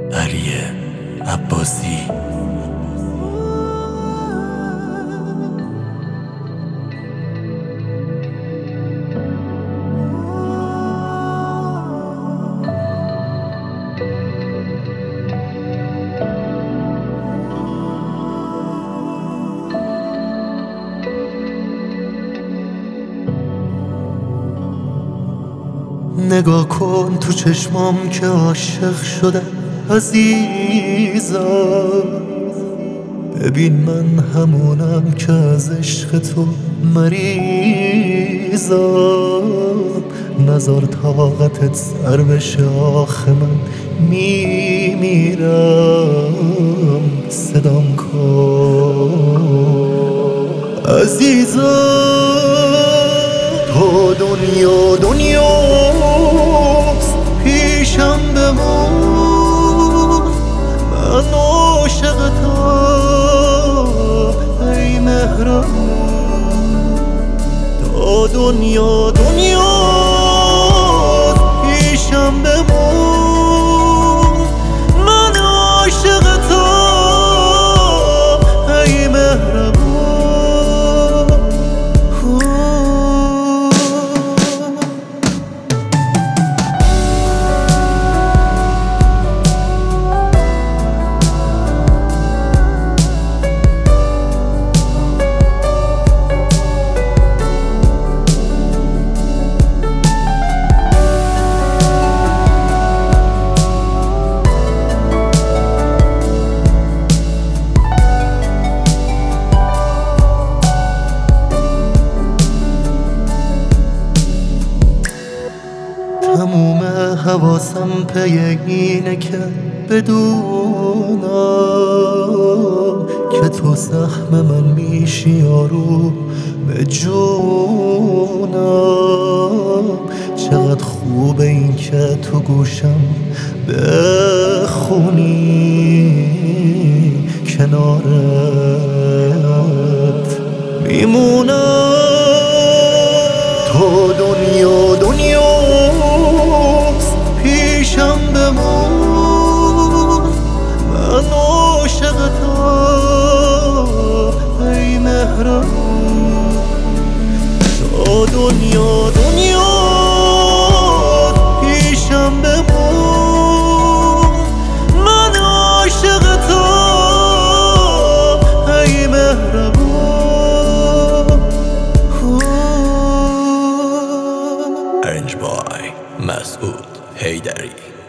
علی عباسی. نگاه کن تو چشمام که عاشق شده عزیزم. ببین من همونم که از عشق تو مریضم. نذار طاقتت سر بشه آخه من میمیرم. صدام کن عزیزم. تو دنیاست پیشم بمون. من عاشقتم ای مهربون. تو دنیاست پیشم بمون. من عاشقتم ای مهربون. تموم حواسم پی اینه که بدونم که تو سهم من میشی یارو به جونم. چقدر خوبه این که تو گوشم بخونی کنارت میمونم. تو دنیاست پیشم بمون. من عاشقتم ای مهربون. تو دنیاست پیشم بمون. من عاشقتم ای مهربون. Arranged by مسعود حیدری.